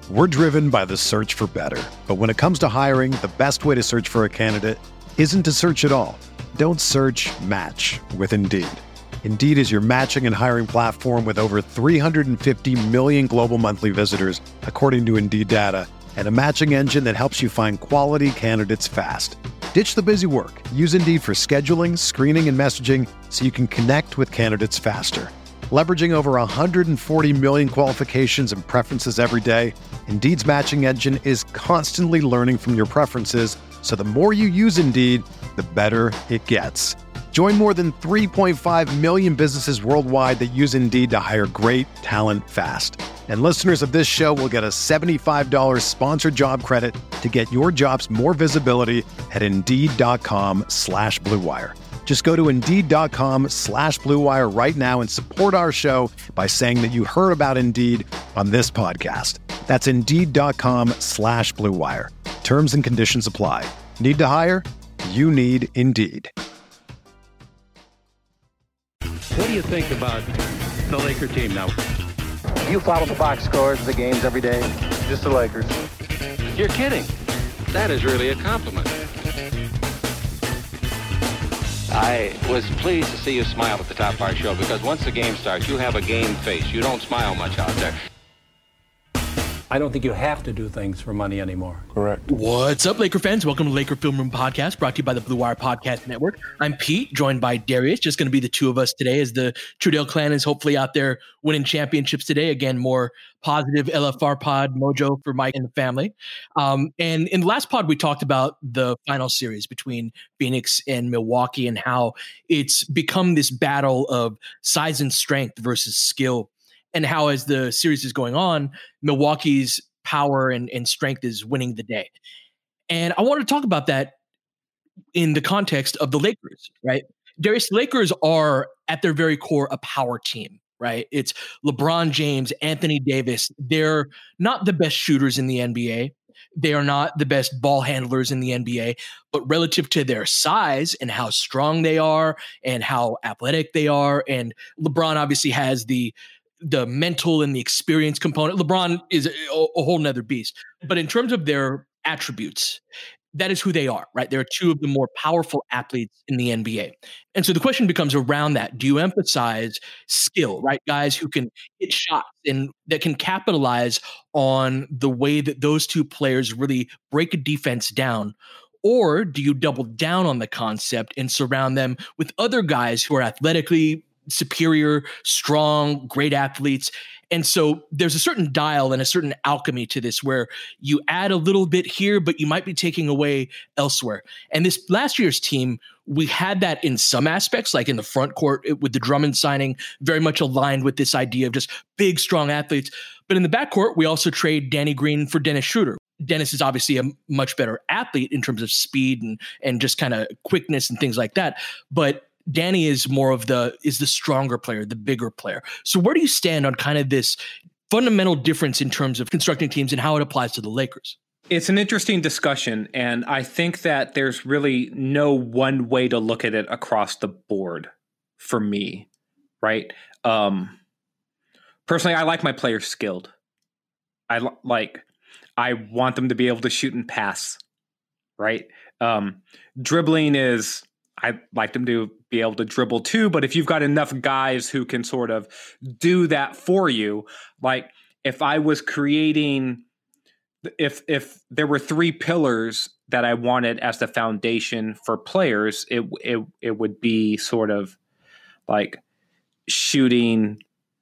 We're driven by the search for better. But when it comes to hiring, the best way to search for a candidate isn't to search at all. Don't search, match with Indeed. Indeed is your matching and hiring platform with over 350 million global monthly visitors, according to Indeed data, and a matching engine that helps you find quality candidates fast. Ditch the busy work. Use Indeed for scheduling, screening, and messaging so you can connect with candidates faster. Leveraging over 140 million qualifications and preferences every day, Indeed's matching engine is constantly learning from your preferences, so the more you use Indeed, the better it gets. Join more than 3.5 million businesses worldwide that use Indeed to hire great talent fast. And listeners of this show will get a $75 sponsored job credit to get your jobs more visibility at Indeed.com/Blue Wire. Just go to Indeed.com/Blue Wire right now and support our show by saying that you heard about Indeed on this podcast. That's Indeed.com/Blue Wire. Terms and conditions apply. Need to hire? You need Indeed. What do you think about the Laker team now? You follow the box scores of the games every day? Just the Lakers. You're kidding. That is really a compliment. I was pleased to see you smile at the top of our show because once the game starts, you have a game face. You don't smile much out there. I don't think you have to do things for money anymore. Correct. What's up, Laker fans? Welcome to Laker Film Room Podcast, brought to you by the Blue Wire Podcast Network. I'm Pete, joined by Darius. Just going to be the two of us today as the Trudell clan is hopefully out there winning championships today. Again, more positive LFR pod mojo for Mike and the family. And in the last pod, we talked about the final series between Phoenix and Milwaukee and how it's become this battle of size and strength versus skill. And how, as the series is going on, Milwaukee's power and strength is winning the day. And I want to talk about that in the context of the Lakers, right? Darius, Lakers are at their very core a power team, right? It's LeBron James, Anthony Davis. They're not the best shooters in the NBA. They are not the best ball handlers in the NBA, but relative to their size and how strong they are and how athletic they are, and LeBron obviously has the mental and the experience component. LeBron is a whole nother beast. But in terms of their attributes, that is who they are, right? They're two of the more powerful athletes in the NBA. And so the question becomes around that. Do you emphasize skill, right? Guys who can hit shots and that can capitalize on the way that those two players really break a defense down? Or do you double down on the concept and surround them with other guys who are athletically superior, strong, great athletes? And so there's a certain dial and a certain alchemy to this where you add a little bit here, but you might be taking away elsewhere. And this last year's team, we had that in some aspects, like in the front court with the Drummond signing, very much aligned with this idea of just big, strong athletes. But in the backcourt, we also trade Danny Green for Dennis Schroeder. Dennis is obviously a much better athlete in terms of speed and just kind of quickness and things like that. But Danny is more of the stronger player, the bigger player. So where do you stand on kind of this fundamental difference in terms of constructing teams and how it applies to the Lakers? It's an interesting discussion, and I think that there's really no one way to look at it across the board for me, right? Personally, I like my players skilled. I want them to be able to shoot and pass, right? Dribbling is, I like them to be able to dribble too, but if you've got enough guys who can sort of do that for you, like if I was creating, if there were three pillars that I wanted as the foundation for players, it would be sort of like shooting,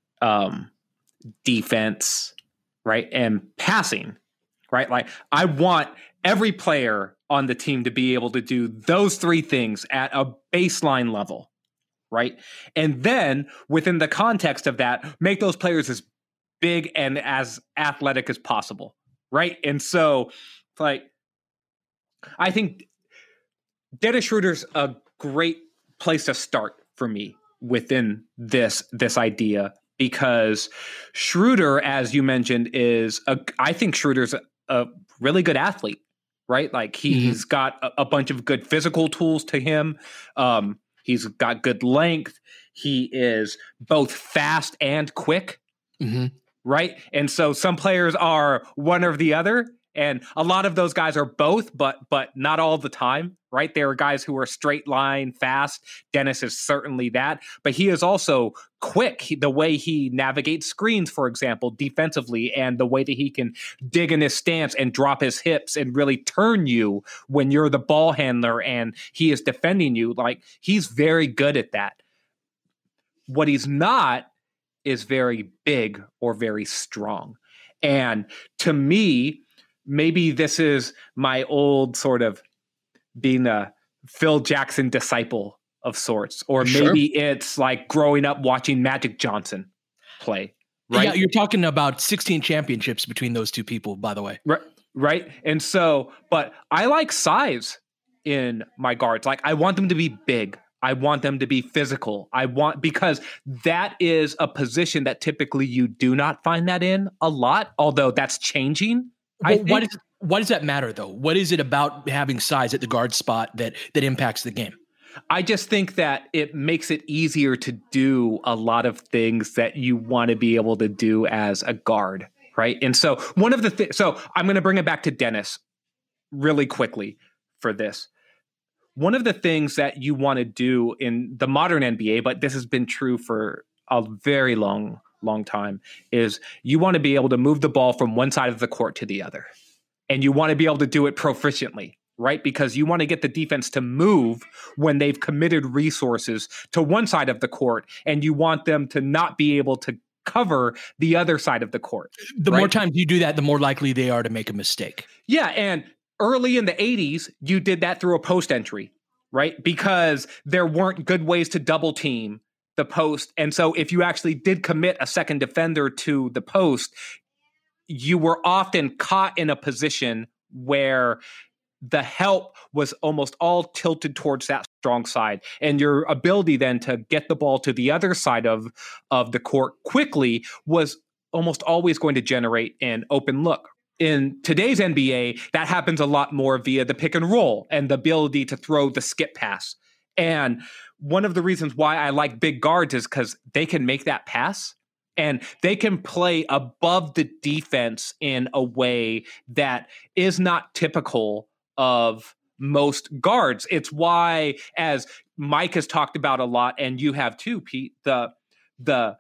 defense, right? And passing, right? Like I want every player on the team to be able to do those three things at a baseline level, right? And then within the context of that, make those players as big and as athletic as possible, right? And so, like, I think Dennis Schroeder's a great place to start for me within this idea, because Schroeder, as you mentioned, I think Schroeder's a really good athlete. Right? Like he's got a bunch of good physical tools to him. He's got good length. He is both fast and quick. right? And so some players are one or the other. And a lot of those guys are both, but not all the time, right? There are guys who are straight line fast. Dennis is certainly that, but he is also quick. The way he navigates screens, for example, defensively, and the way that he can dig in his stance and drop his hips and really turn you when you're the ball handler and he is defending you. Like, he's very good at that. What he's not is very big or very strong. And to me, maybe this is my old sort of being a Phil Jackson disciple of sorts, or maybe it's like growing up watching Magic Johnson play, right? Yeah, you're talking about 16 championships between those two people, by the way. Right. And so, but I like size in my guards. Like, I want them to be big. I want them to be physical. Because that is a position that typically you do not find that in a lot, although that's changing. Why does that matter, though? What is it about having size at the guard spot that impacts the game? I just think that it makes it easier to do a lot of things that you want to be able to do as a guard, right? And so one of the so I'm going to bring it back to Dennis really quickly for this. One of the things that you want to do in the modern NBA, but this has been true for a very long time, is you want to be able to move the ball from one side of the court to the other. And you want to be able to do it proficiently, right? Because you want to get the defense to move when they've committed resources to one side of the court, and you want them to not be able to cover the other side of the court. The more times you do that, the more likely they are to make a mistake. Yeah, and early in the 80s, you did that through a post entry, right? Because there weren't good ways to double team the post. And so if you actually did commit a second defender to the post, you were often caught in a position where the help was almost all tilted towards that strong side. And your ability then to get the ball to the other side of the court quickly was almost always going to generate an open look. In today's NBA, that happens a lot more via the pick and roll and the ability to throw the skip pass. And one of the reasons why I like big guards is because they can make that pass and they can play above the defense in a way that is not typical of most guards. It's why, as Mike has talked about a lot, and you have too, Pete, the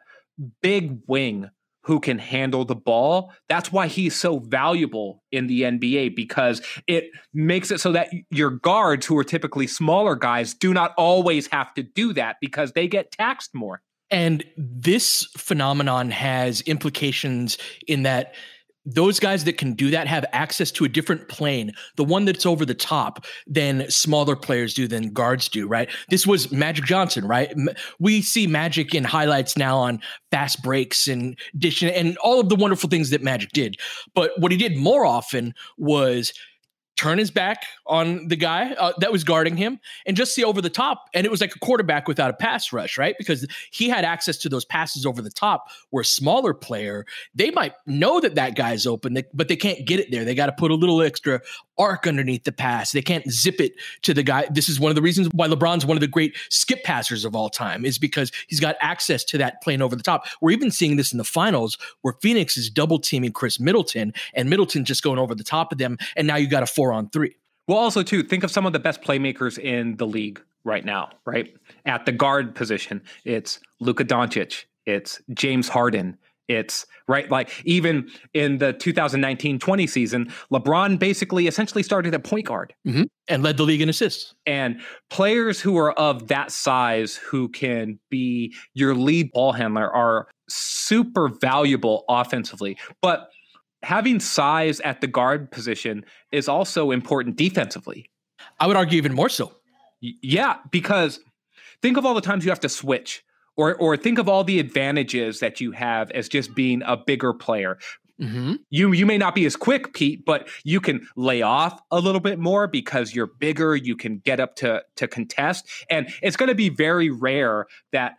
big wing who can handle the ball. That's why he's so valuable in the NBA, because it makes it so that your guards, who are typically smaller guys, do not always have to do that because they get taxed more. And this phenomenon has implications in that those guys that can do that have access to a different plane, the one that's over the top, than smaller players do, than guards do, right? This was Magic Johnson, right? We see Magic in highlights now on fast breaks and dish and all of the wonderful things that Magic did. But what he did more often was turn his back on the guy that was guarding him and just see over the top. And it was like a quarterback without a pass rush, right? Because he had access to those passes over the top, where a smaller player, they might know that guy's open, but they can't get it there. They got to put a little extra arc underneath the pass. They can't zip it to the guy. This is one of the reasons why LeBron's one of the great skip passers of all time, is because he's got access to that plane over the top. We're even seeing this in the finals where Phoenix is double teaming Chris Middleton and Middleton just going over the top of them. And now you got a 4-on-3. Well, also too, think of some of the best playmakers in the league right now, right? At the guard position, it's Luka Doncic, it's James Harden, it's right. Like even in the 2019-20 season, LeBron basically essentially started at point guard and led the league in assists. And players who are of that size, who can be your lead ball handler, are super valuable offensively. But having size at the guard position is also important defensively. I would argue even more so. Yeah, because think of all the times you have to switch. Or think of all the advantages that you have as just being a bigger player. Mm-hmm. You may not be as quick, Pete, but you can lay off a little bit more because you're bigger. You can get up to contest. And it's going to be very rare that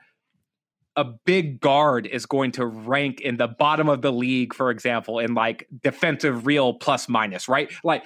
a big guard is going to rank in the bottom of the league, for example, in like defensive real plus minus, right? Like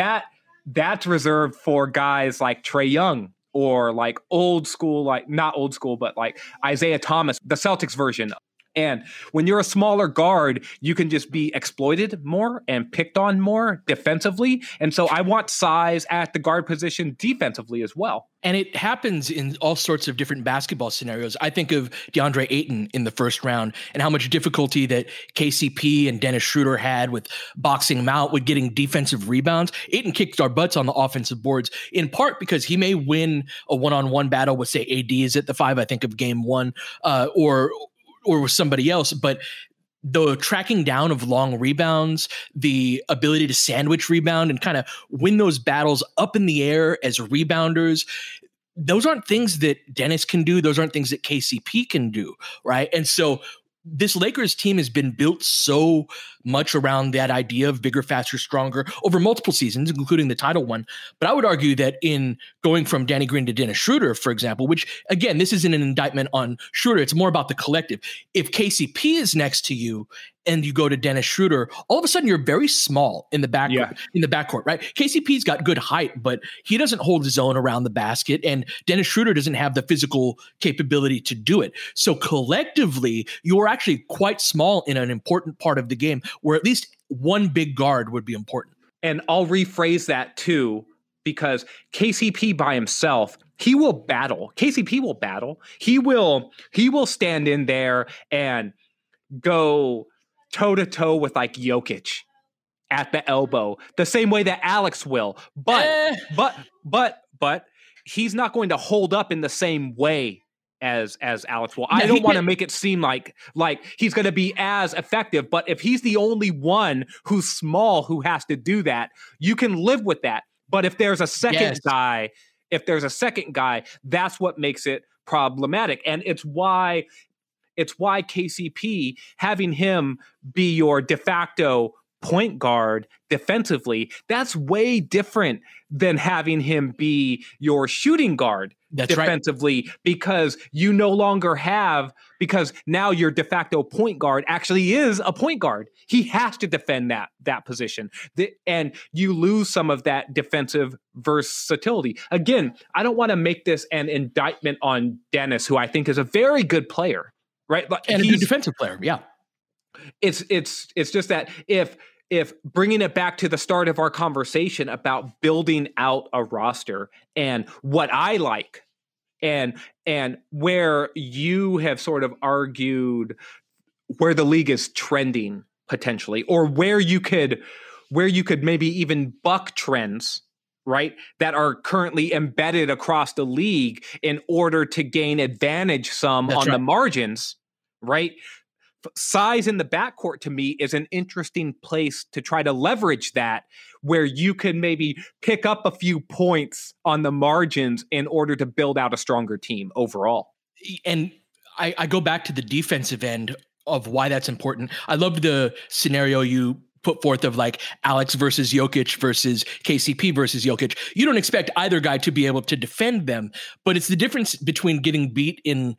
that's reserved for guys like Trae Young, or like old school, like not old school, but like Isaiah Thomas, the Celtics version, And when you're a smaller guard, you can just be exploited more and picked on more defensively. And so I want size at the guard position defensively as well. And it happens in all sorts of different basketball scenarios. I think of DeAndre Ayton in the first round and how much difficulty that KCP and Dennis Schroeder had with boxing him out, with getting defensive rebounds. Ayton kicked our butts on the offensive boards, in part because he may win a one-on-one battle with, say, AD is at the 5, I think of game 1, or with somebody else. But the tracking down of long rebounds, the ability to sandwich rebound and kind of win those battles up in the air as rebounders, those aren't things that Dennis can do. Those aren't things that KCP can do, right? And so this Lakers team has been built so much around that idea of bigger, faster, stronger over multiple seasons, including the title one. But I would argue that in going from Danny Green to Dennis Schroeder, for example, which again, this isn't an indictment on Schroeder. It's more about the collective. If KCP is next to you and you go to Dennis Schroeder, all of a sudden you're very small in the backcourt, right? KCP's got good height, but he doesn't hold his own around the basket, and Dennis Schroeder doesn't have the physical capability to do it. So collectively, you're actually quite small in an important part of the game where at least one big guard would be important. And I'll rephrase that too, because KCP by himself, he will battle. KCP will battle. He will stand in there and go toe-to-toe with like Jokic at the elbow, the same way that Alex will. But he's not going to hold up in the same way as Alex will. I don't want to make it seem like he's going to be as effective, but if he's the only one who's small who has to do that, you can live with that. But if there's a second guy, that's what makes it problematic. And it's why KCP, having him be your de facto point guard defensively, that's way different than having him be your shooting guard defensively, right? Because you no longer because now your de facto point guard actually is a point guard. He has to defend that position. And you lose some of that defensive versatility. Again, I don't want to make this an indictment on Dennis, who I think is a very good player. Right. And a good defensive player. Yeah. It's just that if bringing it back to the start of our conversation about building out a roster and what I like and where you have sort of argued where the league is trending potentially, or where you could maybe even buck trends, right, that are currently embedded across the league in order to gain advantage the margins, right? Size in the backcourt to me is an interesting place to try to leverage that, where you can maybe pick up a few points on the margins in order to build out a stronger team overall. And I go back to the defensive end of why that's important. I love the scenario you put forth of like Alex versus Jokic versus KCP versus Jokic. You don't expect either guy to be able to defend them, but it's the difference between getting beat in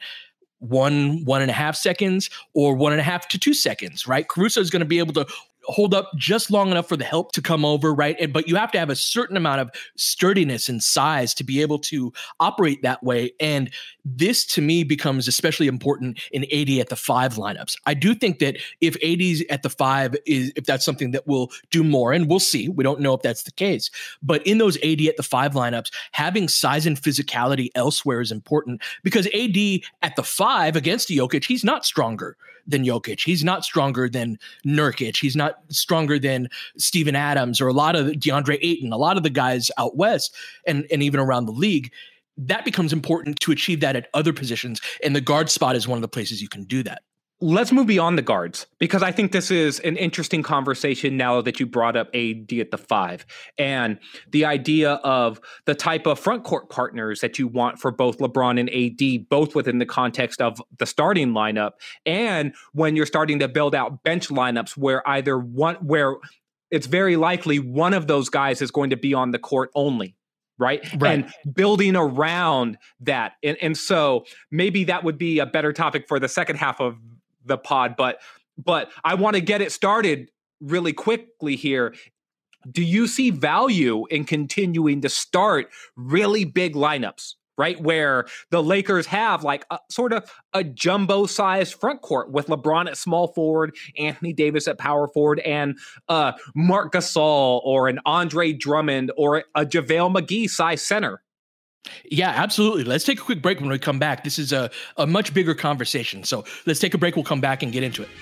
1.5 seconds or 1.5 to 2 seconds, right? Caruso is going to be able to hold up just long enough for the help to come over, right? But you have to have a certain amount of sturdiness and size to be able to operate that way. And this, to me, becomes especially important in AD at the 5 lineups. I do think that if AD's at the 5 if that's something that will do more, and we'll see, we don't know if that's the case. But in those AD at the 5 lineups, having size and physicality elsewhere is important, because AD at the 5 against Jokic, he's not stronger than Jokic. He's not stronger than Nurkic. He's not stronger than Steven Adams or a lot of DeAndre Ayton, a lot of the guys out west and even around the league. That becomes important to achieve that at other positions. And the guard spot is one of the places you can do that. Let's move beyond the guards, because I think this is an interesting conversation now that you brought up AD at the 5 and the idea of the type of front court partners that you want for both LeBron and AD, both within the context of the starting lineup and when you're starting to build out bench lineups where where it's very likely one of those guys is going to be on the court only. Right. And building around that. And so maybe that would be a better topic for the second half of the pod, but I want to get it started really quickly here. Do you see value in continuing to start really big lineups right? Where the Lakers have like a, sort of a jumbo-sized front court with LeBron at small forward, Anthony Davis at power forward, and Marc Gasol or an Andre Drummond or a JaVale McGee size center. Yeah, absolutely. Let's take a quick break. When we come back, this is a much bigger conversation. So let's take a break. We'll come back and get into it.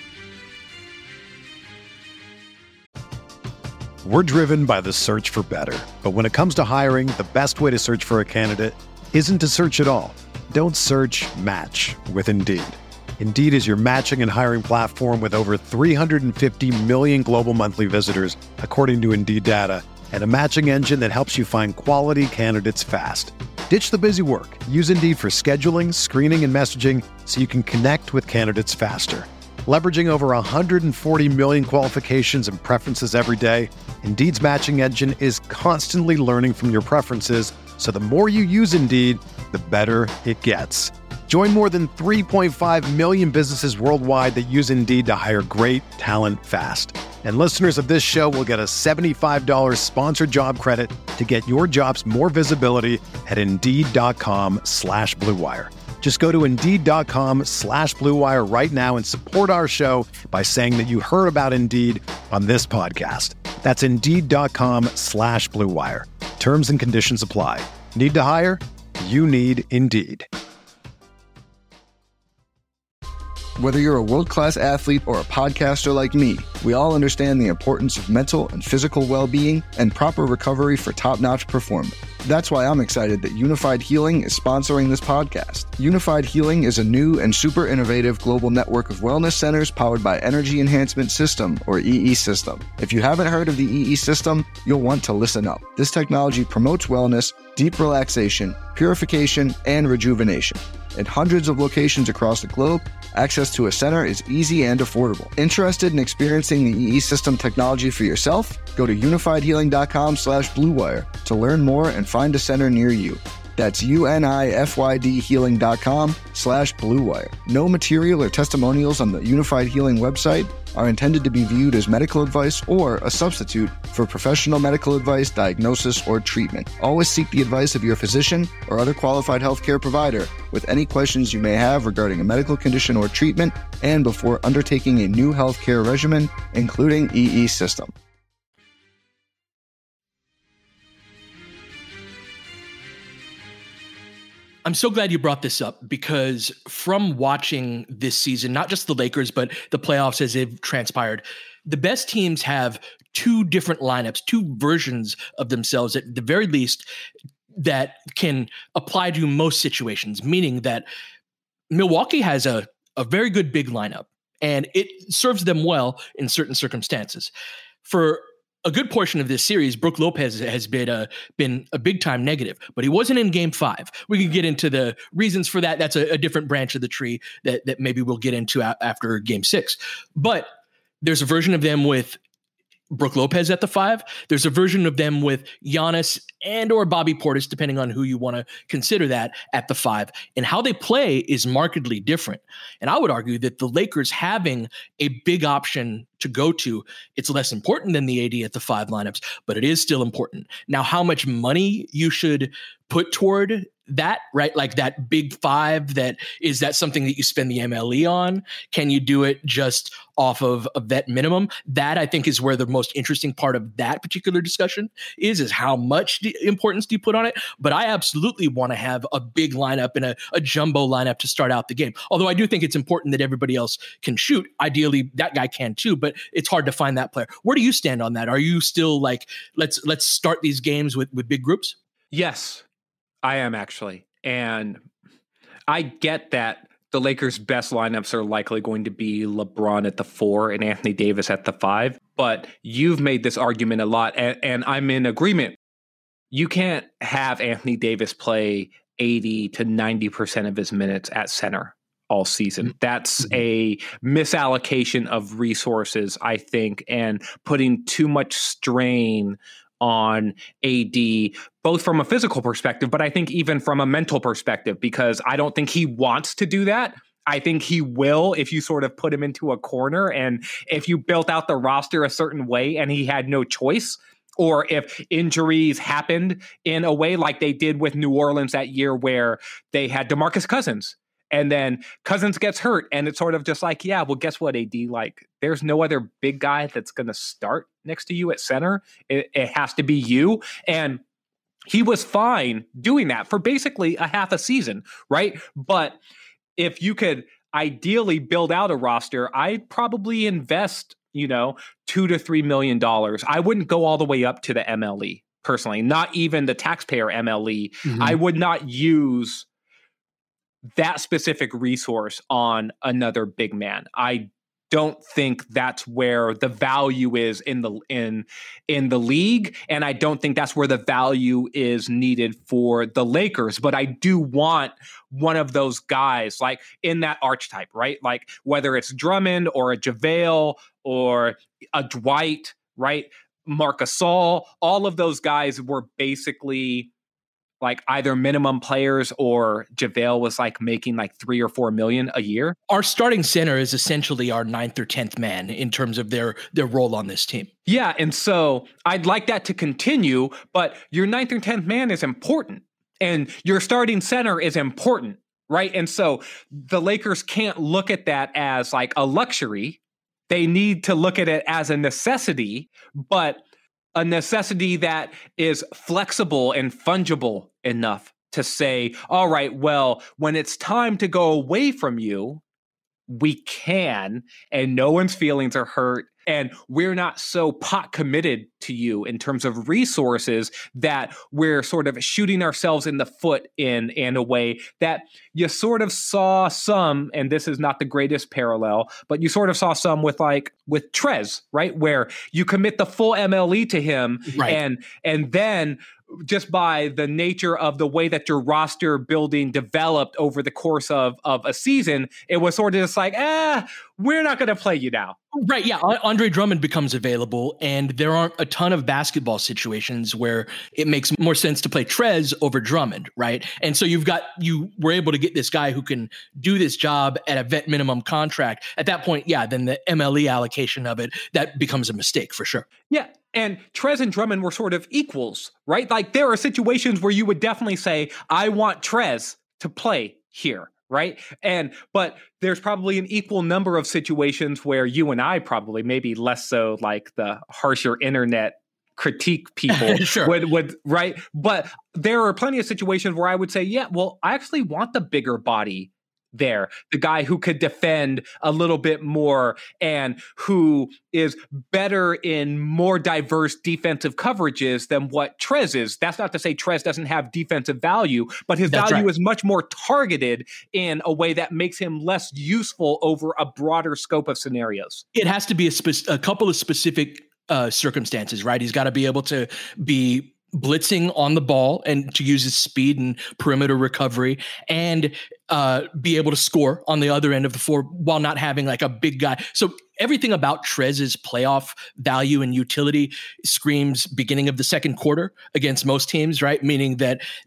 We're driven by the search for better. But when it comes to hiring, the best way to search for a candidate isn't to search at all. Don't search, match with Indeed. Indeed is your matching and hiring platform with over 350 million global monthly visitors, according to Indeed data, and a matching engine that helps you find quality candidates fast. Ditch the busy work. Use Indeed for scheduling, screening, and messaging so you can connect with candidates faster. Leveraging over 140 million qualifications and preferences every day, Indeed's matching engine is constantly learning from your preferences, so the more you use Indeed, the better it gets. Join more than 3.5 million businesses worldwide that use Indeed to hire great talent fast. And listeners of this show will get a $75 sponsored job credit to get your jobs more visibility at Indeed.com/Blue Wire. Just go to Indeed.com/Blue Wire right now and support our show by saying that you heard about Indeed on this podcast. That's Indeed.com/Blue Wire. Terms and conditions apply. Need to hire? You need Indeed. Whether you're a world-class athlete or a podcaster like me, we all understand the importance of mental and physical well-being and proper recovery for top-notch performance. That's why I'm excited that Unified Healing is sponsoring this podcast. Unified Healing is a new and super innovative global network of wellness centers powered by Energy Enhancement System, or EE System. If you haven't heard of the EE System, you'll want to listen up. This technology promotes wellness, deep relaxation, purification, and rejuvenation. At hundreds of locations across the globe, access to a center is easy and affordable. Interested in experiencing the EE System technology for yourself? Go to unifiedhealing.com/Blue Wire to learn more and find a center near you. That's UNIFYDhealing.com/Blue Wire. No material or testimonials on the Unified Healing website are intended to be viewed as medical advice or a substitute for professional medical advice, diagnosis, or treatment. Always seek the advice of your physician or other qualified healthcare provider with any questions you may have regarding a medical condition or treatment and before undertaking a new healthcare regimen, including EE System. I'm so glad you brought this up because from watching this season, not just the Lakers, but the playoffs as they've transpired, the best teams have two different lineups, two versions of themselves at the very least that can apply to most situations, meaning that Milwaukee has a very good big lineup and it serves them well in certain circumstances. For a good portion of this series, Brook Lopez has been a big time negative, but he wasn't in Game 5. We can get into the reasons for that. That's a different branch of the tree that maybe we'll get into after Game 6. But there's a version of them with Brook Lopez at the 5. There's a version of them with Giannis and or Bobby Portis, depending on who you want to consider that, at the 5. And how they play is markedly different. And I would argue that the Lakers having a big option to go to, it's less important than the AD at the 5 lineups, but it is still important. Now, how much money you should put toward that, right? Like that big 5, that something that you spend the MLE on? Can you do it just off of a vet minimum? That I think is where the most interesting part of that particular discussion is how much importance do you put on it? But I absolutely want to have a big lineup and a jumbo lineup to start out the game. Although I do think it's important that everybody else can shoot. Ideally, that guy can too, but it's hard to find that player. Where do you stand on that? Are you still like, let's start these games with big groups? Yes, I am actually. And I get that the Lakers' best lineups are likely going to be LeBron at the 4 and Anthony Davis at the 5. But you've made this argument a lot, and I'm in agreement. You can't have Anthony Davis play 80 to 90% of his minutes at center all season. That's a misallocation of resources, I think, and putting too much strain on AD, both from a physical perspective, but I think even from a mental perspective, because I don't think he wants to do that. I think he will if you sort of put him into a corner, and if you built out the roster a certain way and he had no choice, or if injuries happened in a way like they did with New Orleans that year where they had DeMarcus Cousins. And then Cousins gets hurt, and it's sort of just like, yeah, well, guess what, AD? Like, there's no other big guy that's going to start next to you at center. It has to be you. And he was fine doing that for basically a half a season, right? But if you could ideally build out a roster, I'd probably invest, $2 to $3 million. I wouldn't go all the way up to the MLE, personally, not even the taxpayer MLE. Mm-hmm. I would not use that specific resource on another big man. I don't think that's where the value is in the league, and I don't think that's where the value is needed for the Lakers. But I do want one of those guys like in that archetype, right? Like whether it's Drummond or a JaVale or a Dwight, right? Marc Gasol, all of those guys were basically like either minimum players, or JaVale was like making like $3 or $4 million a year. Our starting center is essentially our 9th or 10th man in terms of their role on this team. Yeah. And so I'd like that to continue, but your 9th or 10th man is important and your starting center is important, right? And so the Lakers can't look at that as like a luxury. They need to look at it as a necessity, but a necessity that is flexible and fungible enough to say, all right, well, when it's time to go away from you, we can, and no one's feelings are hurt. And we're not so pot committed to you in terms of resources that we're sort of shooting ourselves in the foot in a way that you sort of saw some, and this is not the greatest parallel, but you sort of saw some with Trez, right? Where you commit the full MLE to him, right, and then just by the nature of the way that your roster building developed over the course of a season, it was sort of just like, we're not going to play you now. Right, yeah. Andre Drummond becomes available, and there aren't a ton of basketball situations where it makes more sense to play Trez over Drummond, right? And so you were able to get this guy who can do this job at a vet minimum contract. At that point, yeah, then the MLE allocation of it, that becomes a mistake for sure. Yeah. And Trez and Drummond were sort of equals, right? Like there are situations where you would definitely say, I want Trez to play here, right? But there's probably an equal number of situations where you and I probably, maybe less so like the harsher internet critique people sure. would, right? But there are plenty of situations where I would say, yeah, well, I actually want the bigger body there, the guy who could defend a little bit more and who is better in more diverse defensive coverages than what Trez is. That's not to say Trez doesn't have defensive value, but his value is much more targeted in a way that makes him less useful over a broader scope of scenarios. It has to be a couple of specific circumstances, right? He's got to be able to be blitzing on the ball and to use his speed and perimeter recovery and be able to score on the other end of the floor while not having like a big guy. So everything about Trez's playoff value and utility screams beginning of the second quarter against most teams, right? Meaning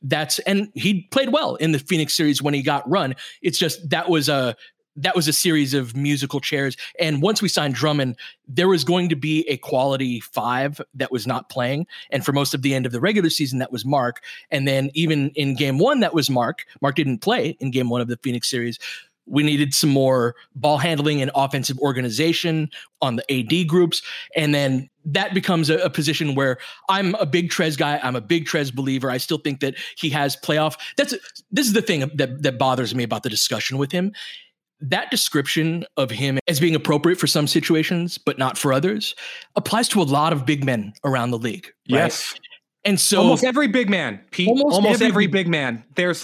and he played well in the Phoenix series when he got run. It's just that was a series of musical chairs. And once we signed Drummond, there was going to be a quality 5 that was not playing. And for most of the end of the regular season, that was Mark. And then even in game 1, that was Mark. Mark didn't play in game 1 of the Phoenix series. We needed some more ball handling and offensive organization on the AD groups. And then that becomes a position where I'm a big Trez guy. I'm a big Trez believer. I still think that he has playoff. This is the thing that bothers me about the discussion with him. That description of him as being appropriate for some situations, but not for others, applies to a lot of big men around the league. Right? Yes. And so almost every big man, Pete, almost every big man. There's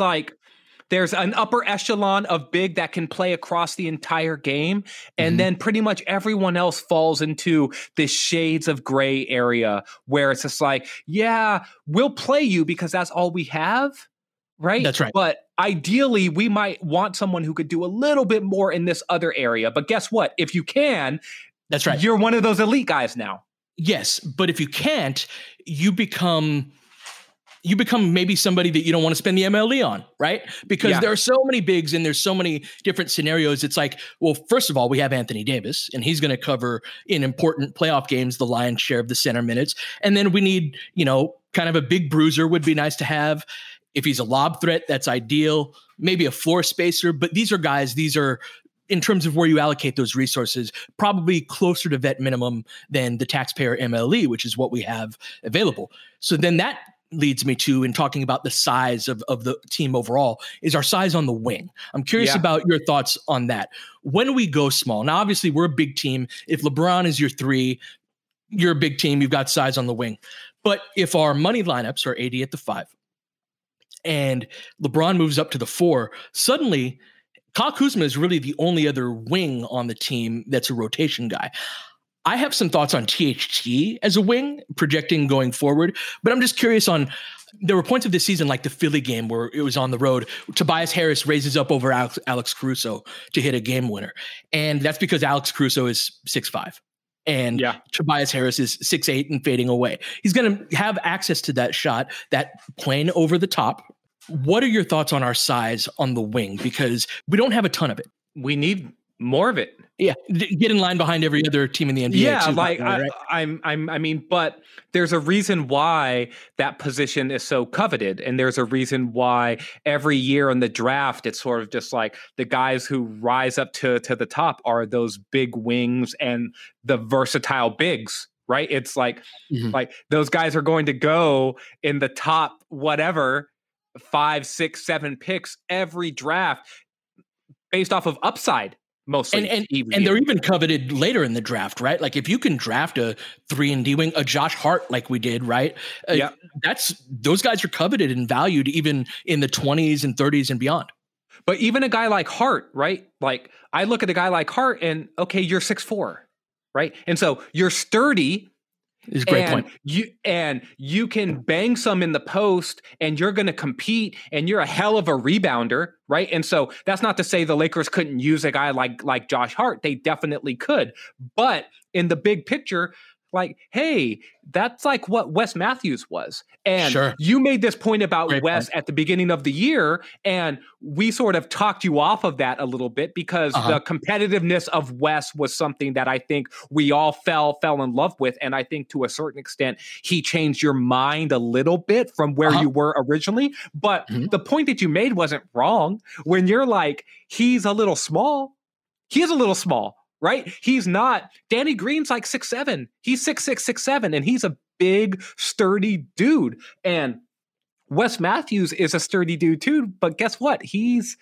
an upper echelon of big that can play across the entire game. And then pretty much everyone else falls into this shades of gray area where it's just like, yeah, we'll play you because that's all we have. Right. That's right. But ideally, we might want someone who could do a little bit more in this other area. But guess what? If you can, that's right. You're one of those elite guys now. Yes. But if you can't, you become you become maybe somebody that you don't want to spend the MLE on, right? Because there are so many bigs and there's so many different scenarios. It's like, well, first of all, we have Anthony Davis, and he's going to cover in important playoff games the lion's share of the center minutes. And then we need, kind of a big bruiser would be nice to have. If he's a lob threat, that's ideal. Maybe a floor spacer. But these are in terms of where you allocate those resources, probably closer to vet minimum than the taxpayer MLE, which is what we have available. So then that leads me to, in talking about the size of the team overall, is our size on the wing. I'm curious about your thoughts on that. When we go small, now obviously we're a big team. If LeBron is your 3, you're a big team. You've got size on the wing. But if our money lineups are AD at the 5 and LeBron moves up to the 4, suddenly Kyle Kuzma is really the only other wing on the team that's a rotation guy. I have some thoughts on THT as a wing, projecting going forward, but I'm just curious on, there were points of this season, like the Philly game where it was on the road, Tobias Harris raises up over Alex Caruso to hit a game winner. And that's because Alex Caruso is 6'5". And Tobias Harris is 6'8" and fading away. He's going to have access to that shot, that plane over the top. What are your thoughts on our size on the wing? Because we don't have a ton of it. We need more of it. Yeah, get in line behind every other team in the NBA. Yeah, too, like right? I mean, but there's a reason why that position is so coveted, and there's a reason why every year in the draft it's sort of just like the guys who rise up to the top are those big wings and the versatile bigs. Right? It's like those guys are going to go in the top whatever 5, 6, 7 picks every draft based off of upside. Mostly, and they're even coveted later in the draft, right? Like if you can draft a 3-and-D wing, a Josh Hart like we did, right? Those guys are coveted and valued even in the 20s and 30s and beyond. But even a guy like Hart, right? Like I look at a guy like Hart and okay, you're 6'4", right? And so you're sturdy. Is a great point. You can bang some in the post and you're going to compete and you're a hell of a rebounder, right? And so that's not to say the Lakers couldn't use a guy like Josh Hart. They definitely could. But in the big picture, like, hey, that's like what Wes Matthews was. And you made this point about Wes at the beginning of the year, and we sort of talked you off of that a little bit because the competitiveness of Wes was something that I think we all fell in love with. And I think to a certain extent, he changed your mind a little bit from where you were originally. But the point that you made wasn't wrong. When you're like, he's a little small, he is a little small. Right? He's not. Danny Green's like 6'7". He's 6'6", 6'7", and he's a big, sturdy dude. And Wes Matthews is a sturdy dude too. But guess what? He's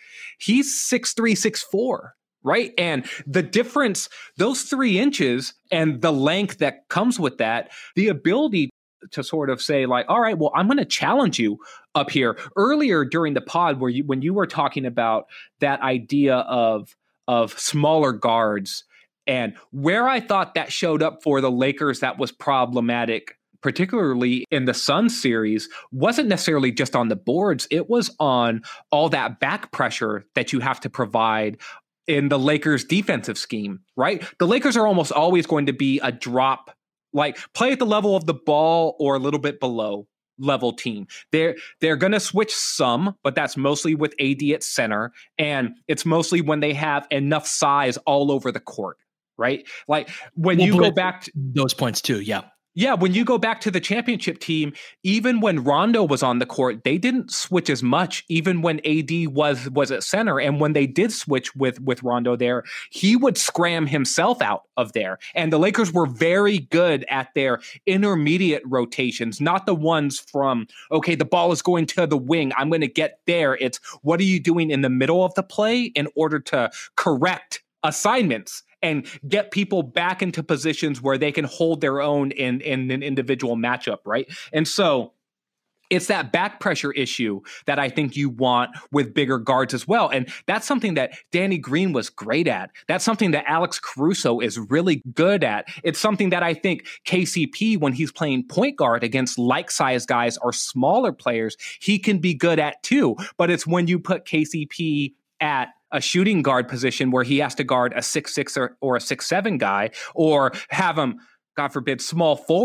6'3", 6'4". Right? And the difference, those 3 inches and the length that comes with that, the ability to sort of say like, all right, well, I'm going to challenge you up here. Earlier during the pod, when you were talking about that idea of smaller guards. And where I thought that showed up for the Lakers that was problematic, particularly in the Suns series, wasn't necessarily just on the boards. It was on all that back pressure that you have to provide in the Lakers defensive scheme, right? The Lakers are almost always going to be a drop, like play at the level of the ball or a little bit below level team. They're going to switch some, but that's mostly with AD at center. And it's mostly when they have enough size all over the court, right? Like when you go back to those points too. Yeah. Yeah, when you go back to the championship team, even when Rondo was on the court, they didn't switch as much, even when AD was at center. And when they did switch with Rondo there, he would scram himself out of there. And the Lakers were very good at their intermediate rotations, not the ones from, okay, the ball is going to the wing, I'm going to get there. It's what are you doing in the middle of the play in order to correct assignments and get people back into positions where they can hold their own in an individual matchup, right? And so it's that back pressure issue that I think you want with bigger guards as well. And that's something that Danny Green was great at. That's something that Alex Caruso is really good at. It's something that I think KCP, when he's playing point guard against like-sized guys or smaller players, he can be good at too. But it's when you put KCP at a shooting guard position where he has to guard a 6'6" or a 6'7" guy, or have him, God forbid, small forward,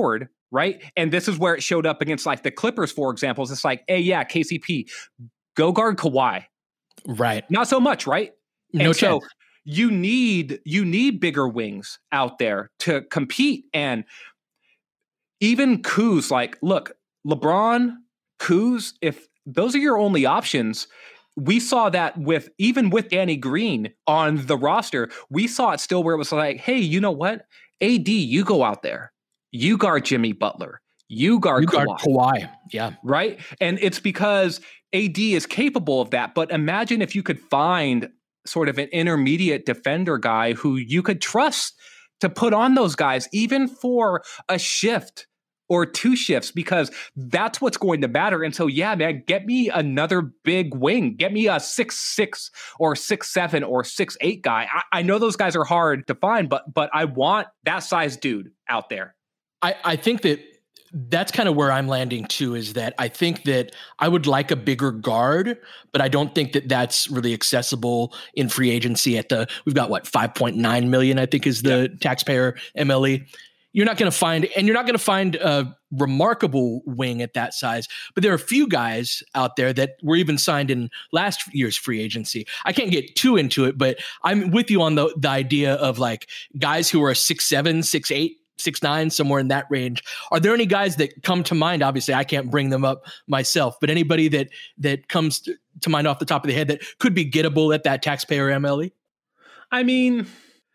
right? And this is where it showed up against like the Clippers, for example. It's like, hey, yeah, KCP, go guard Kawhi. Right. Not so much, right? No and chance. So you need bigger wings out there to compete. And even Kuz, like, look, LeBron, Kuz, if those are your only options, we saw that even with Danny Green on the roster, we saw it still where it was like, hey, you know what? AD, you go out there. You guard Jimmy Butler. You guard Kawhi. Yeah. Right? And it's because AD is capable of that. But imagine if you could find sort of an intermediate defender guy who you could trust to put on those guys, even for a shift or 2 shifts, because that's what's going to matter. And so, yeah, man, get me another big wing. Get me a 6'6" or 6'7" or 6'8" guy. I know those guys are hard to find, but I want that size dude out there. I think that's kind of where I'm landing too, is that I think that I would like a bigger guard, but I don't think that that's really accessible in free agency we've got what, 5.9 million, I think is the taxpayer MLE. You're not going to find a remarkable wing at that size, but there are a few guys out there that were even signed in last year's free agency. I can't get too into it, but I'm with you on the idea of like guys who are 6'7", 6'8", 6'9", somewhere in that range. Are there any guys that come to mind? Obviously, I can't bring them up myself, but anybody that comes to mind off the top of the head that could be gettable at that taxpayer MLE? I mean,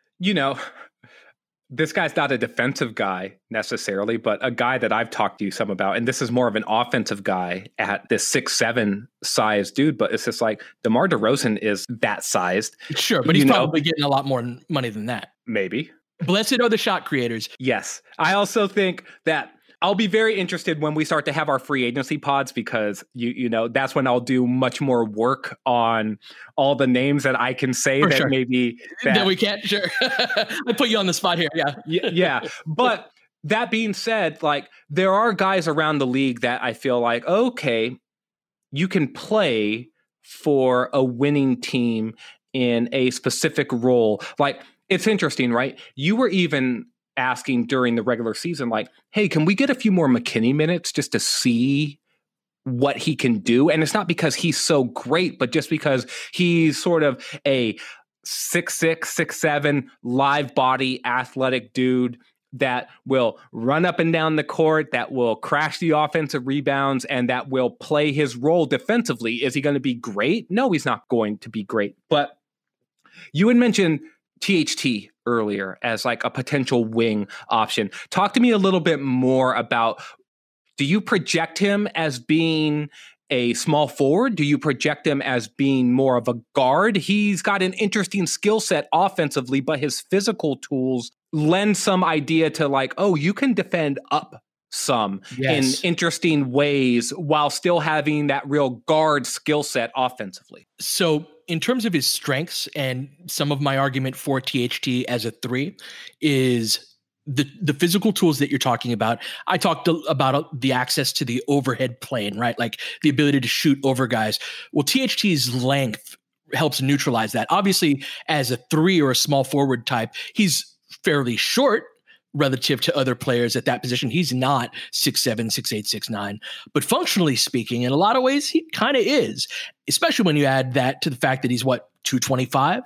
this guy's not a defensive guy necessarily, but a guy that I've talked to you some about, and this is more of an offensive guy at this 6'7" size dude, but it's just like DeMar DeRozan is that sized. Sure, but he's probably getting a lot more money than that. Maybe. Blessed are the shot creators. Yes. I also think that I'll be very interested when we start to have our free agency pods, because you know that's when I'll do much more work on all the names that I can say that maybe that we can't. Sure. I put you on the spot here. Yeah. Yeah. But that being said, like there are guys around the league that I feel like, okay, you can play for a winning team in a specific role. Like, it's interesting, right? You were even asking during the regular season, like, hey, can we get a few more McKinney minutes just to see what he can do? And it's not because he's so great, but just because he's sort of a 6'6", 6'7", live body, athletic dude that will run up and down the court, that will crash the offensive rebounds, and that will play his role defensively. Is he going to be great? No, he's not going to be great. But you had mentioned THT earlier as like a potential wing option. Talk to me a little bit more about, do you project him as being a small forward? Do you project him as being more of a guard? He's got an interesting skill set offensively, but his physical tools lend some idea to like, oh, you can defend up some in interesting ways while still having that real guard skill set offensively. So in terms of his strengths, and some of my argument for THT as a 3 is the physical tools that you're talking about. I talked about the access to the overhead plane, right? Like the ability to shoot over guys. Well, THT's length helps neutralize that. Obviously, as a 3 or a small forward type, he's fairly short relative to other players at that position. He's not 6'7", 6'8", 6'9", but functionally speaking, in a lot of ways, he kind of is, especially when you add that to the fact that he's 225.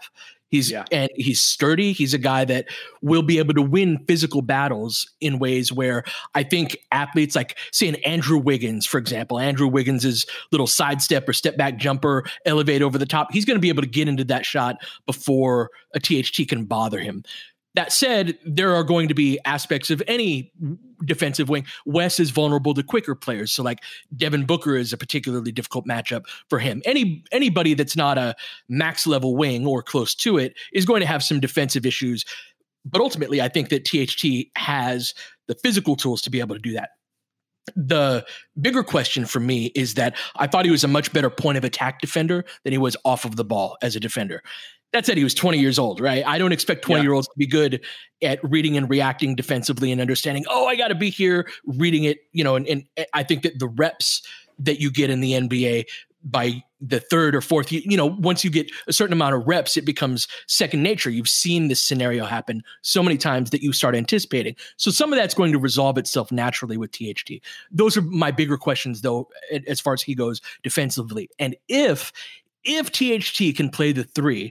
And he's sturdy. He's a guy that will be able to win physical battles in ways where I think athletes like, say, an Andrew Wiggins, for example, Andrew Wiggins' little sidestep or step back jumper, elevate over the top. He's going to be able to get into that shot before a THT can bother him. That said, there are going to be aspects of any defensive wing. Wes is vulnerable to quicker players. So like Devin Booker is a particularly difficult matchup for him. Anybody that's not a max level wing or close to it is going to have some defensive issues. But ultimately, I think that THT has the physical tools to be able to do that. The bigger question for me is that I thought he was a much better point of attack defender than he was off of the ball as a defender. That said, he was 20 years old, right? I don't expect 20-year-olds to be good at reading and reacting defensively and understanding, oh, I got to be here, reading it, and I think that the reps that you get in the NBA by the third or fourth, once you get a certain amount of reps, it becomes second nature. You've seen this scenario happen so many times that you start anticipating. So some of that's going to resolve itself naturally with THT. Those are my bigger questions, though, as far as he goes defensively. And if THT can play the 3,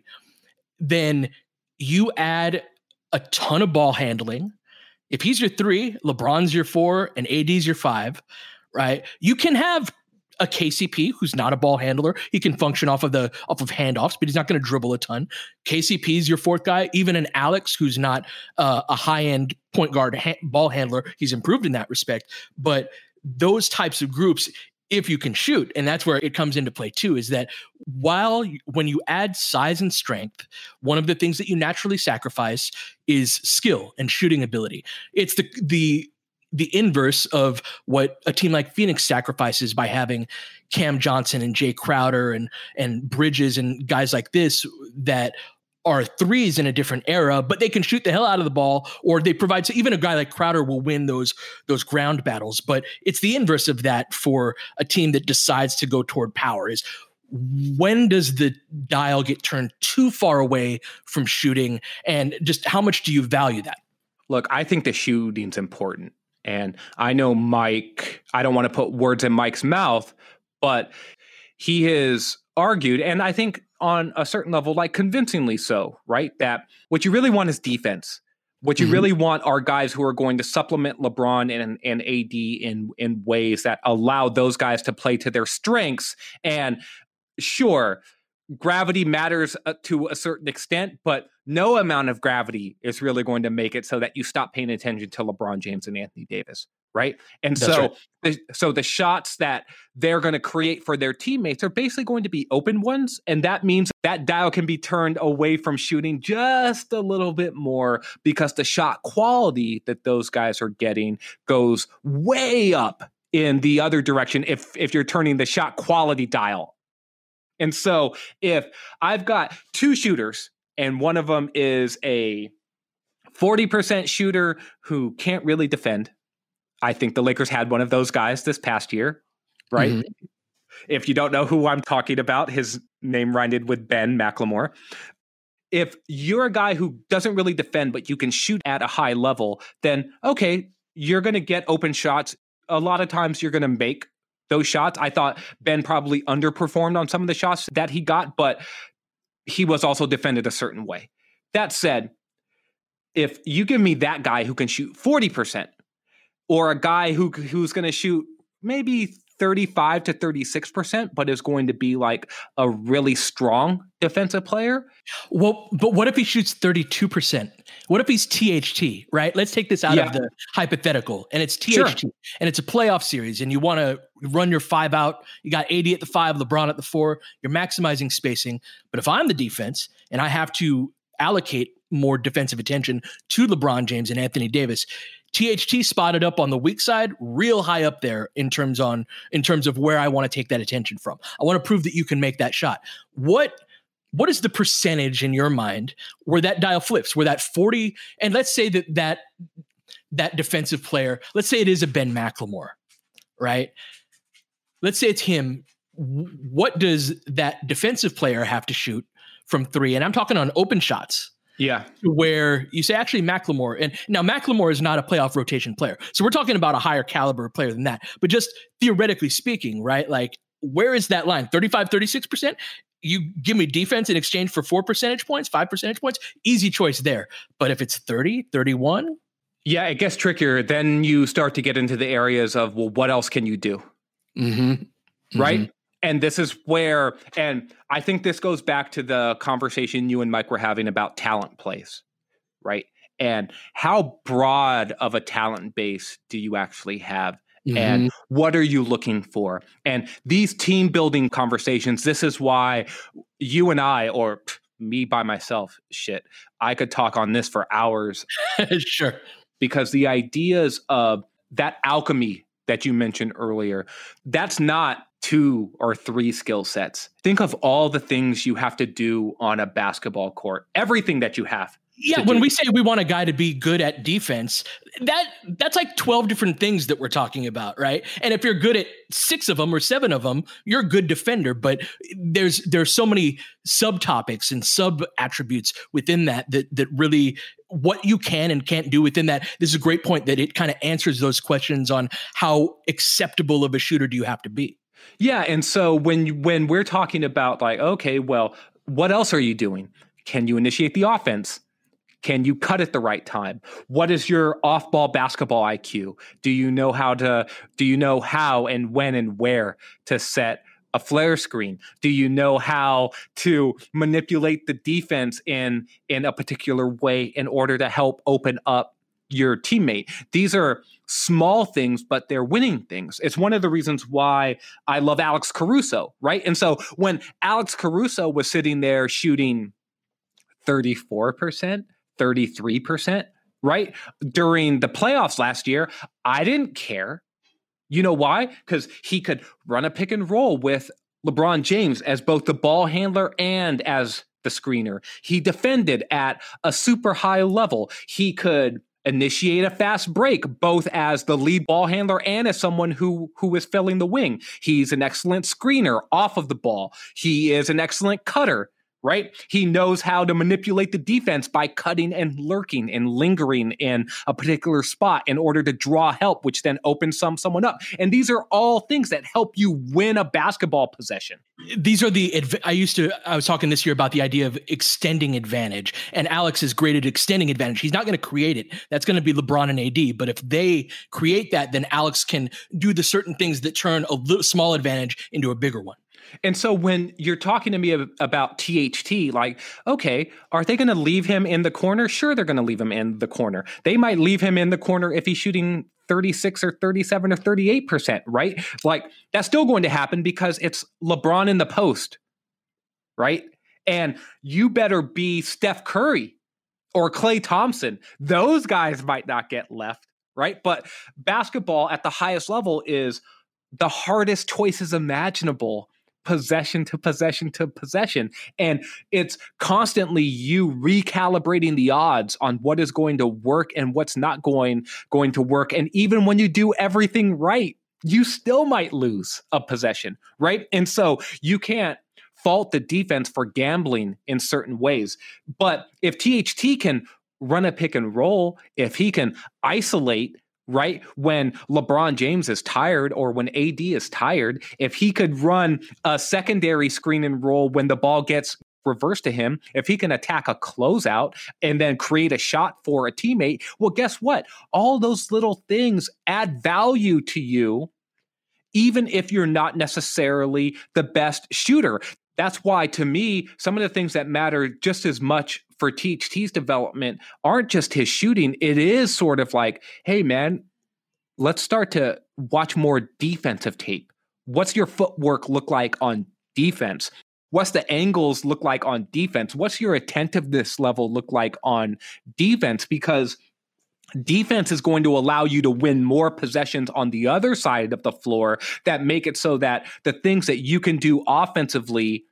then you add a ton of ball handling. If he's your 3, LeBron's your 4, and AD's your 5, right? You can have a KCP who's not a ball handler. He can function off of handoffs, but he's not going to dribble a ton. KCP is your 4th guy. Even an Alex who's not a high-end point guard ball handler, he's improved in that respect. But those types of groups, if you can shoot, and that's where it comes into play too, is that when you add size and strength, one of the things that you naturally sacrifice is skill and shooting ability. It's the inverse of what a team like Phoenix sacrifices by having Cam Johnson and Jay Crowder and Bridges and guys like this that are 3s in a different era, but they can shoot the hell out of the ball, or they provide, so even a guy like Crowder will win those ground battles. But it's the inverse of that for a team that decides to go toward power. Is when does the dial get turned too far away from shooting, and just how much do you value that? Look, I think the shooting's important. And I know Mike, I don't want to put words in Mike's mouth, but he has argued, and I think on a certain level, like convincingly so, right? That what you really want is defense. What you really want are guys who are going to supplement LeBron and AD in ways that allow those guys to play to their strengths. And sure, gravity matters to a certain extent, but no amount of gravity is really going to make it so that you stop paying attention to LeBron James and Anthony Davis, right? And so the shots that they're going to create for their teammates are basically going to be open ones, and that means that dial can be turned away from shooting just a little bit more because the shot quality that those guys are getting goes way up in the other direction if you're turning the shot quality dial. And so if I've got 2 shooters and one of them is a 40% shooter who can't really defend, I think the Lakers had one of those guys this past year, right? Mm-hmm. If you don't know who I'm talking about, his name rhymed with Ben McLemore. If you're a guy who doesn't really defend, but you can shoot at a high level, then okay, you're going to get open shots. A lot of times you're going to make those shots. I thought Ben probably underperformed on some of the shots that he got, but he was also defended a certain way. That said, if you give me that guy who can shoot 40%, or a guy who's going to shoot maybe 35 to 36%, but is going to be like a really strong defensive player. Well, but what if he shoots 32%? What if he's THT, right? Let's take this out of the hypothetical, and it's THT, sure, and it's a playoff series, and you want to run your 5 out. You got AD at the 5, LeBron at the 4. You're maximizing spacing. But if I'm the defense and I have to allocate more defensive attention to LeBron James and Anthony Davis, THT spotted up on the weak side, real high up there in terms of where I want to take that attention from. I want to prove that you can make that shot. What is the percentage in your mind where that dial flips, where that 40, and let's say that defensive player, let's say it is a Ben McLemore, right? Let's say it's him. What does that defensive player have to shoot from 3? And I'm talking on open shots. Yeah. Where you say actually McLemore, and now McLemore is not a playoff rotation player. So we're talking about a higher caliber player than that. But just theoretically speaking, right? Like, where is that line? 35, 36%? You give me defense in exchange for 4 percentage points, 5 percentage points, easy choice there. But if it's 30, 31? Yeah, it gets trickier. Then you start to get into the areas of, well, what else can you do? Mm-hmm. Right? Mm-hmm. And this is where, and I think this goes back to the conversation you and Mike were having about talent plays, right? And how broad of a talent base do you actually have? Mm-hmm. And what are you looking for? And these team building conversations, this is why you and I, or me by myself, I could talk on this for hours. Sure. Because the ideas of that alchemy that you mentioned earlier, that's not 2 or 3 skill sets. Think of all the things you have to do on a basketball court, everything that you have Yeah, when we say we want a guy to be good at defense, that's like 12 different things that we're talking about, right? And if you're good at 6 of them or 7 of them, you're a good defender. But there's so many subtopics and sub attributes within that really what you can and can't do within that. This is a great point that it kind of answers those questions on how acceptable of a shooter do you have to be. Yeah, and so when we're talking about like, okay, well, what else are you doing? Can you initiate the offense? Can you cut at the right time? What is your off-ball basketball IQ? Do you know how and when and where to set a flare screen? Do you know how to manipulate the defense in a particular way in order to help open up your teammate? These are small things, but they're winning things. It's one of the reasons why I love Alex Caruso, right? And so when Alex Caruso was sitting there shooting 34%, 33%, right? During the playoffs last year, I didn't care. You know why? Because he could run a pick and roll with LeBron James as both the ball handler and as the screener. He defended at a super high level. He could initiate a fast break, both as the lead ball handler and as someone who is filling the wing. He's an excellent screener off of the ball. He is an excellent cutter. Right? He knows how to manipulate the defense by cutting and lurking and lingering in a particular spot in order to draw help, which then opens someone up. And these are all things that help you win a basketball possession. These are I was talking this year about the idea of extending advantage, and Alex is great at extending advantage. He's not going to create it. That's going to be LeBron and AD. But if they create that, then Alex can do the certain things that turn a little small advantage into a bigger one. And so when you're talking to me about THT, like, okay, are they going to leave him in the corner? Sure, they're going to leave him in the corner. They might leave him in the corner if he's shooting 36 or 37 or 38%, right? Like, that's still going to happen because it's LeBron in the post, right? And you better be Steph Curry or Klay Thompson. Those guys might not get left, right? But basketball at the highest level is the hardest choices imaginable, possession to possession to possession. And it's constantly you recalibrating the odds on what is going to work and what's not going to work. And even when you do everything right, you still might lose a possession, right? And so you can't fault the defense for gambling in certain ways. But if THT can run a pick and roll, if he can isolate, right, when LeBron James is tired or when AD is tired, if he could run a secondary screen and roll when the ball gets reversed to him, if he can attack a closeout and then create a shot for a teammate, well, guess what? All those little things add value to you, even if you're not necessarily the best shooter. That's why, to me, some of the things that matter just as much for THT's development aren't just his shooting. It is sort of like, hey, man, let's start to watch more defensive tape. What's your footwork look like on defense? What's the angles look like on defense? What's your attentiveness level look like on defense? Because defense is going to allow you to win more possessions on the other side of the floor that make it so that the things that you can do offensively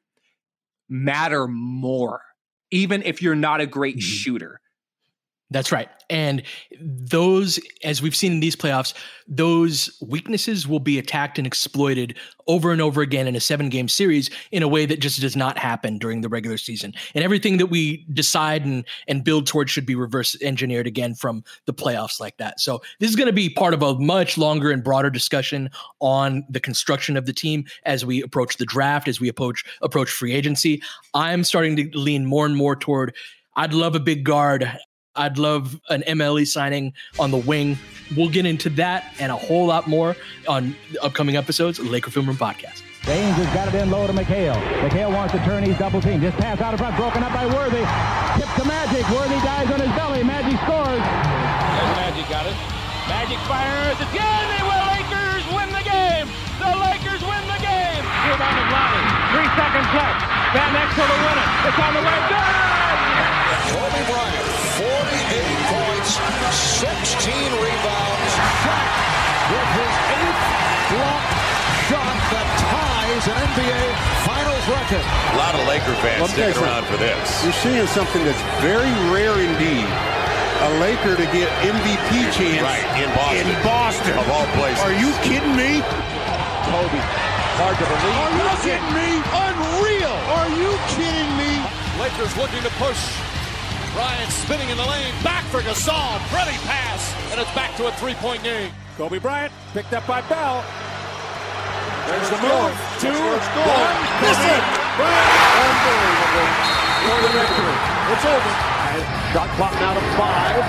matter more, even if you're not a great shooter. That's right. And those, as we've seen in these playoffs, those weaknesses will be attacked and exploited over and over again in a 7-game series in a way that just does not happen during the regular season. And everything that we decide and build towards should be reverse engineered again from the playoffs like that. So this is going to be part of a much longer and broader discussion on the construction of the team as we approach the draft, as we approach free agency. I'm starting to lean more and more toward, I'd love a big guard. I'd love an MLE signing on the wing. We'll get into that and a whole lot more on upcoming episodes of Laker Film Room Podcast. James has got it in low to McHale. McHale wants to turn. He's double teamed. Just pass out in front, broken up by Worthy. Tip to Magic. Worthy dives on his belly. Magic scores. There's Magic, got it. Magic fires. It's good. The Lakers win the game. The Lakers win the game. Rebound to Lonnie. 3 seconds left. Van Exel to win it. It's on the way. Good. Kobe Bryant, 48 points, 16 rebounds. Shot with his 8th block shot that ties is an NBA Finals record. A lot of Laker fans sticking around for this. You're seeing something that's very rare indeed. A Laker to get MVP chance in Boston. Of all places. Are you kidding me? Kobe, hard to believe. Are you kidding me? Unreal. Are you kidding me? Lakers looking to push. Bryant spinning in the lane. Back for Gasol. Pretty pass. And it's back to a three-point game. Kobe Bryant picked up by Bell. There's the move. 2, 1. Miss it. Unbelievable. For the victory. It's over. Shot clock now to 5.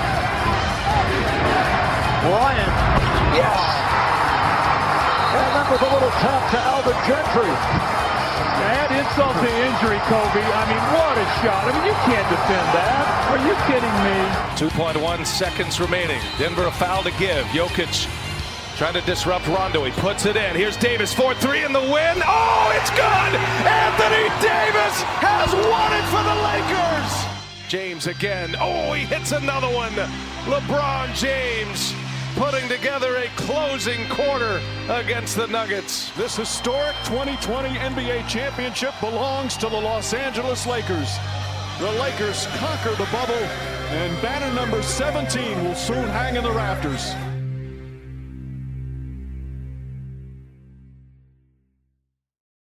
Bryant. Yes. And that was a little tap to Alvin Gentry. Add insult to injury, Kobe. I mean, what a shot. I mean, you can't defend that. Are you kidding me? 2.1 seconds remaining. Denver a foul to give. Jokic trying to disrupt Rondo. He puts it in. Here's Davis, 4-3 in the win. Oh, it's good! Anthony Davis has won it for the Lakers! James again. Oh, he hits another one. LeBron James putting together a closing quarter against the Nuggets. This historic 2020 NBA championship belongs to the Los Angeles Lakers. The Lakers conquer the bubble, and banner number 17 will soon hang in the rafters.